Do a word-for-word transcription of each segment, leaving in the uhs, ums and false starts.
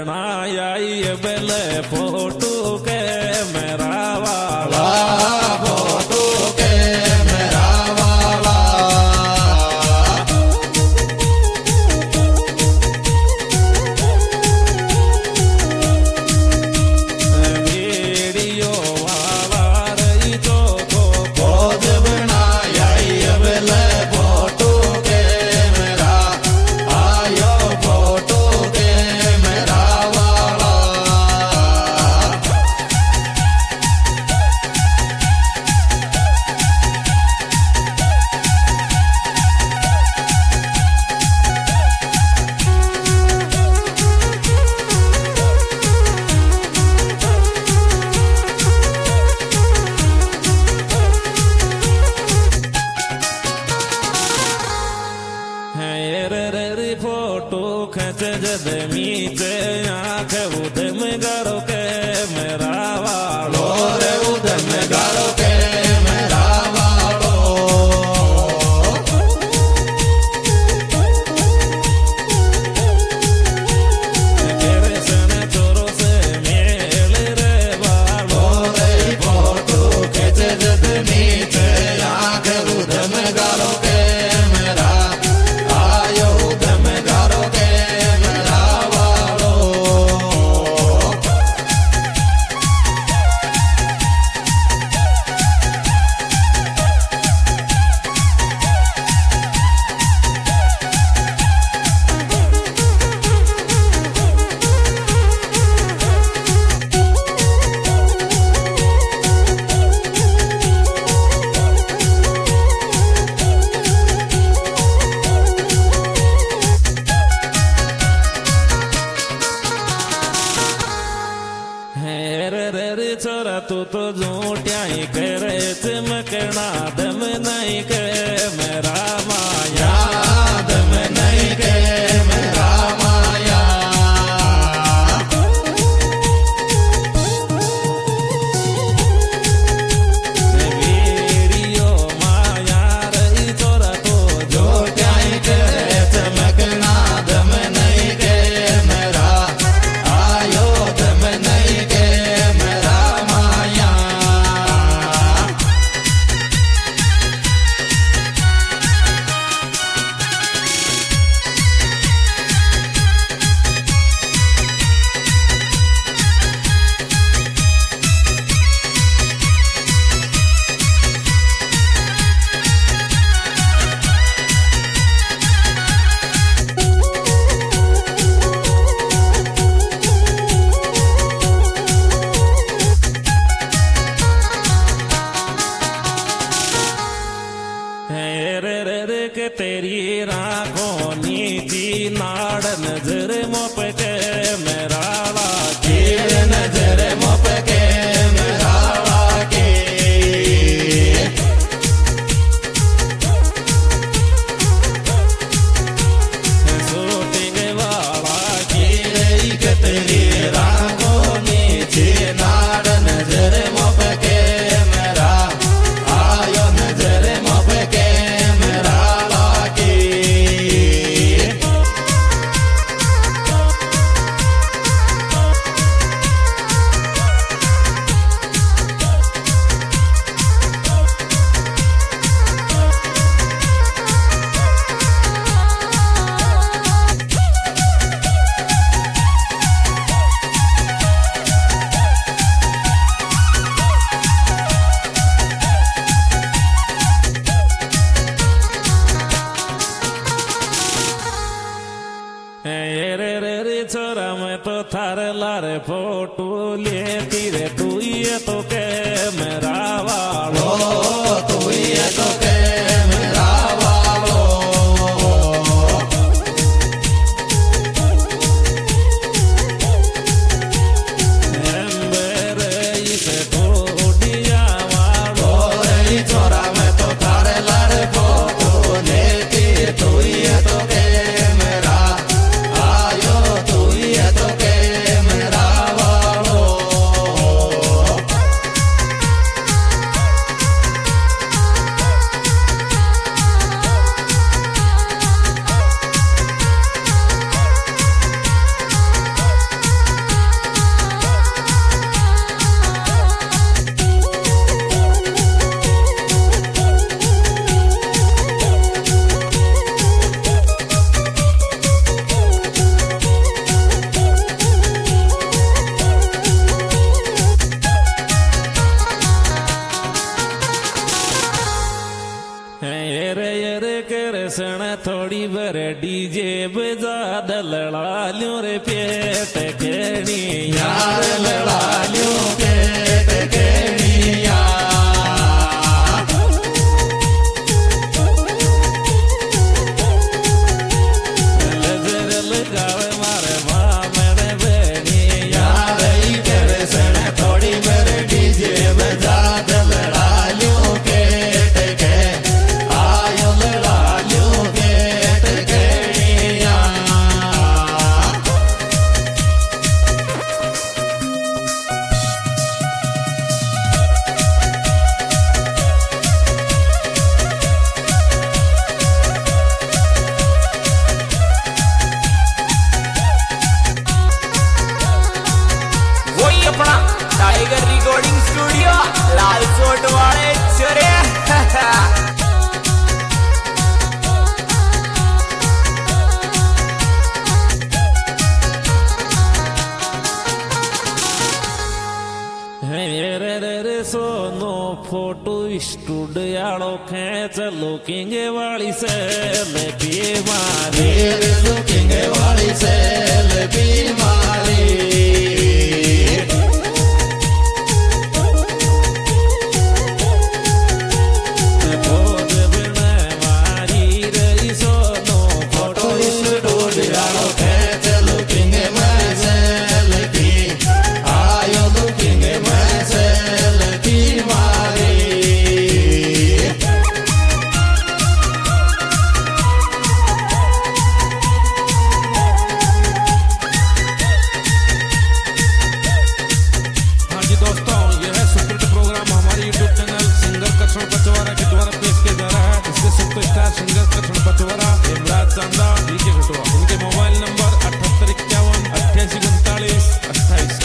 बनाया ये बेले फोटो के मेरा वाला फोटो के मेरा वाला वीडियो वाला रही तो को खोज बनाया ये बेले फोटो के मेरा आयो फोटो के मेरा वाला फोटो खच जद मीचे आँख उदम करो के मेरा वालो रे उदम गारो के मेरा वालो तेरे सन चोरों से मेल रे वालो रे फोटो खच जद नीचे आँख उदम गारो के मेरा आयो उदम गारो के मेरा वालो रे रे रे छोरा तू तो झूठिया ही करे चमकना दम नहीं के मेरा माया दम नहीं के मेरा माया वीडियो माया रही छोरा तू जो जाए करे चमकना दम नहीं के मेरा आयो दम नहीं के मेरा माया रे रे रे के तेरी राखों नीति नाड़ नजर मोप के मेरा लागे नजर मोप के मेरा लागे शूटिंग वाला की रही के तेरी राखों नीचे नाड़ नजर मोप के मेरा आयो नजर मोप के मेरा लागे रे रे रे छोरा मैं तो थार लारे फोटो लेती रे तू ये तो के मेरा वालो तू ये तो के मेरा वालो एम्बेरे इसे ठोडिया वालो रे छोरा मैं तो थारे लारे फोटो लेती तू ये तो के मेरा आयो तू ये तो के मेरा वालो मेरे डीजे बजा दे लड़ा ल्यों रे पेट केड़िया लड़ा ल्यों पेट केड़िया नजर लगावे मारे माँ मेरे बेड़िया रही तेरे सने थोड़ी मेरे डीजे बजा दे लड़ा ल्यों पेट के आयो लड़ा ल्यों पेट केड़िया वही अपना टाइगर रिकॉर्डिंग स्टूडियो लाल सोट वाले चोरे रे रे रे सोनो फोटो स्टूडियो खेच लुकिंग वाली से लेपी मारी लुकिंग वाली से लेपी मारी इनके मोबाइल नंबर अठहत्तर इक्यावन अट्ठासी उनतालीस अट्ठाईस।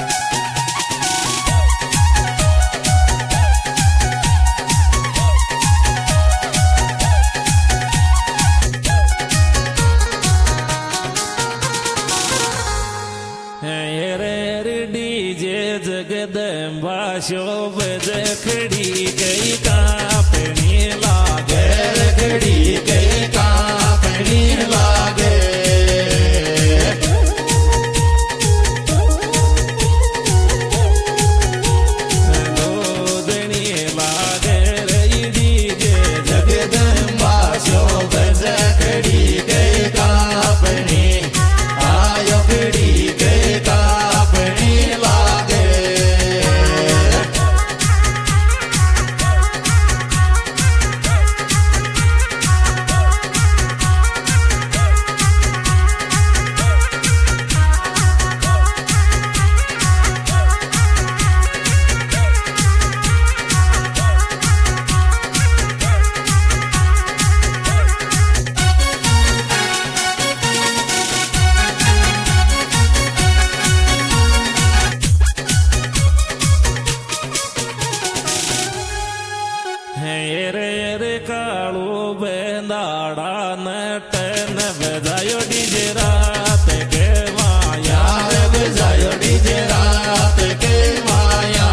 डीजे जगदम्बा शोभ खड़ी गई कापनी लागे खड़ी गई कापनी लागे गोदनी लागे रही डीजे जगदम्बा शोभ खड़ी गई कापनी आयो खड़ी गई कापनी लागे कालू बेंदाड़ा नटन बजायो डीजे रात के माया बजायो डीजे रात के माया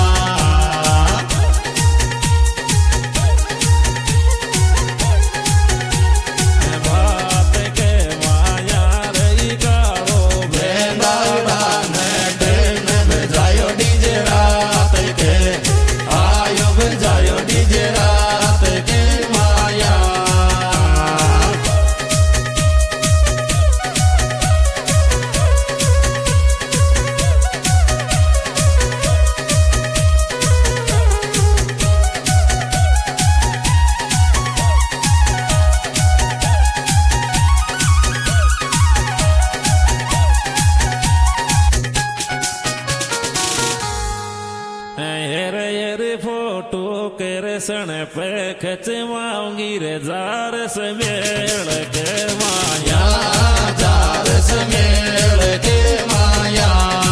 बात के माया रही कालो बेंदाड़ा नटन बजायो डीजे रात के आयो बजायो डीजे रात के माया फोटो के सण पे खचवाऊंगी रे जार समेल के माया जार समेल के माया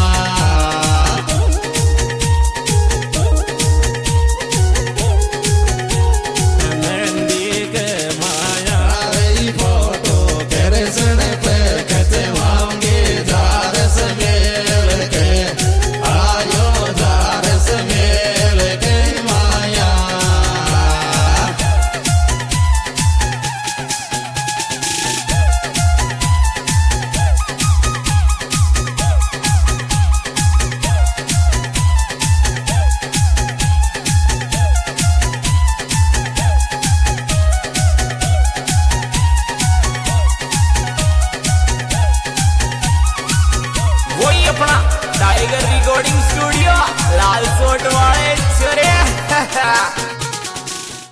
मेहंदी के माया फोटो के सण पे खचवाऊंगी जार समेल के आयो जार समेल के माया टाइगर रिकॉर्डिंग स्टूडियो लाल सोट वाले छोरे